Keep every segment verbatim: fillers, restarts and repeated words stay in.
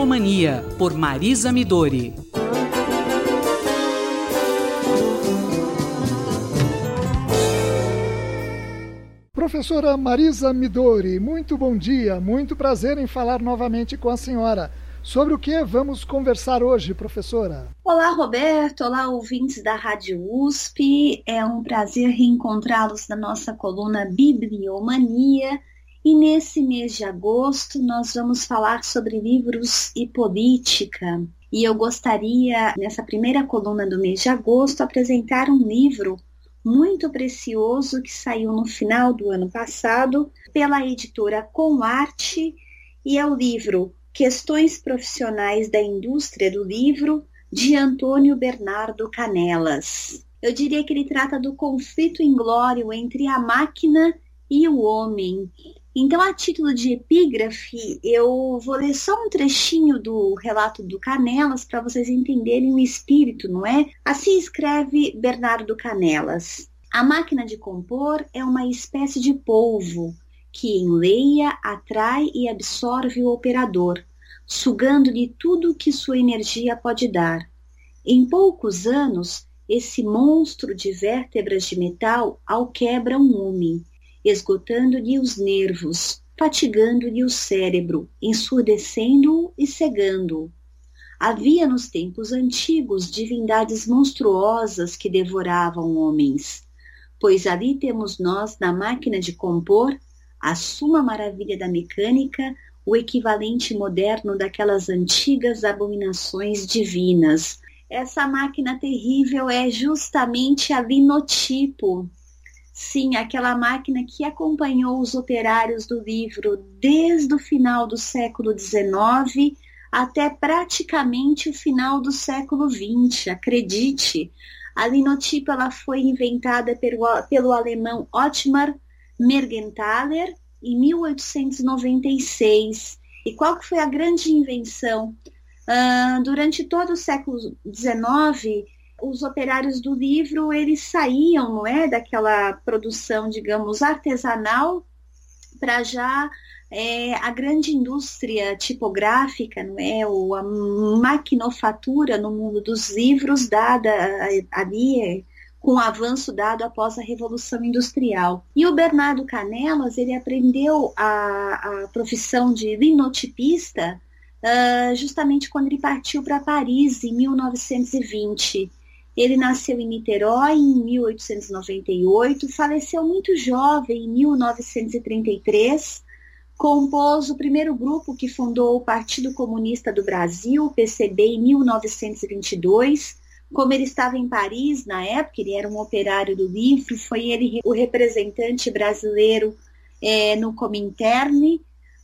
Bibliomania, por Marisa Midori. Professora Marisa Midori, muito bom dia, muito prazer em falar novamente com a senhora. Sobre o que vamos conversar hoje, professora? Olá, Roberto, olá, ouvintes da Rádio U S P. É um prazer reencontrá-los na nossa coluna Bibliomania. E nesse mês de agosto nós vamos falar sobre livros e política. E eu gostaria, nessa primeira coluna do mês de agosto, apresentar um livro muito precioso que saiu no final do ano passado pela editora Com Arte, e é o livro Questões Profissionais da Indústria do Livro, de Antônio Bernardo Canelas. Eu diria que ele trata do conflito inglório entre a máquina e o homem. Então, a título de epígrafe, eu vou ler só um trechinho do relato do Canelas para vocês entenderem o espírito, não é? Assim escreve Bernardo Canelas. A máquina de compor é uma espécie de polvo que enleia, atrai e absorve o operador, sugando-lhe tudo o que sua energia pode dar. Em poucos anos, esse monstro de vértebras de metal alquebra um homem, esgotando-lhe os nervos, fatigando-lhe o cérebro, ensurdecendo-o e cegando-o. Havia nos tempos antigos divindades monstruosas que devoravam homens, pois ali temos nós, na máquina de compor, a suma maravilha da mecânica, o equivalente moderno daquelas antigas abominações divinas. Essa máquina terrível é justamente a linotipo. Sim, aquela máquina que acompanhou os operários do livro desde o final do século dezenove até praticamente o final do século vinte. Acredite, a linotipo ela foi inventada pelo, pelo alemão Ottmar Mergenthaler em mil oitocentos e noventa e seis. E qual que foi a grande invenção? Uh, durante todo o século dezenove, os operários do livro, eles saíam, não é, daquela produção, digamos, artesanal para já é, a grande indústria tipográfica, não é, ou a maquinofatura no mundo dos livros, dada ali é, com o avanço dado após a Revolução Industrial. E o Bernardo Canelas, ele aprendeu a, a profissão de linotipista uh, justamente quando ele partiu para Paris, em mil novecentos e vinte. Ele nasceu em Niterói em mil oitocentos e noventa e oito, faleceu muito jovem em mil novecentos e trinta e três, compôs o primeiro grupo que fundou o Partido Comunista do Brasil, P C B, em mil novecentos e vinte e dois. Como ele estava em Paris na época, ele era um operário do livro, foi ele o representante brasileiro é, no Comintern.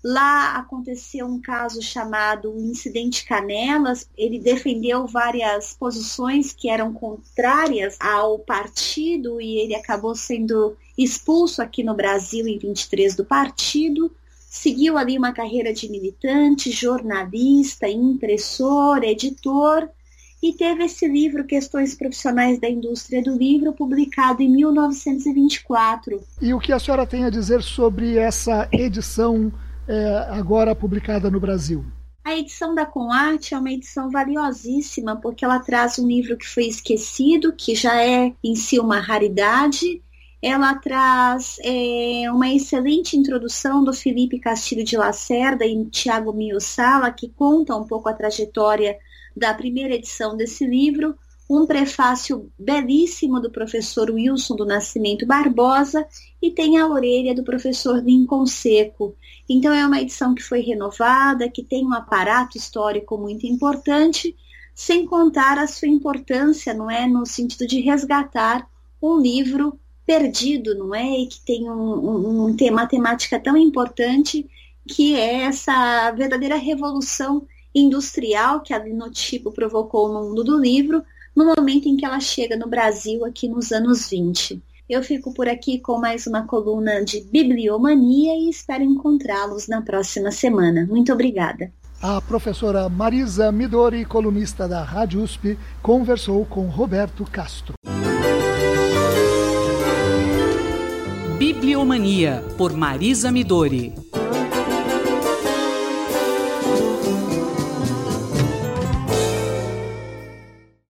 Lá aconteceu um caso chamado Incidente Canelas. Ele defendeu várias posições que eram contrárias ao partido e ele acabou sendo expulso aqui no Brasil em vinte e três do partido. Seguiu ali uma carreira de militante, jornalista, impressor, editor, e teve esse livro, Questões Profissionais da Indústria do Livro, publicado em mil novecentos e vinte e quatro. E o que a senhora tem a dizer sobre essa edição é, agora publicada no Brasil? A edição da Com Arte é uma edição valiosíssima, porque ela traz um livro que foi esquecido, que já é em si uma raridade. Ela traz é, uma excelente introdução do Felipe Castilho de Lacerda e Tiago Miosala, que conta um pouco a trajetória da primeira edição desse livro, um prefácio belíssimo do professor Wilson do Nascimento Barbosa e tem a orelha do professor Lincoln Seco. Então é uma edição que foi renovada, que tem um aparato histórico muito importante, sem contar a sua importância, não é, no sentido de resgatar um livro perdido, não é, e que tem um, um, um tema, uma temática tão importante, que é essa verdadeira revolução industrial que a linotipo provocou no mundo do livro, no momento em que ela chega no Brasil, aqui nos anos vinte. Eu fico por aqui com mais uma coluna de Bibliomania e espero encontrá-los na próxima semana. Muito obrigada. A professora Marisa Midori, colunista da Rádio U S P, conversou com Roberto Castro. Bibliomania, por Marisa Midori.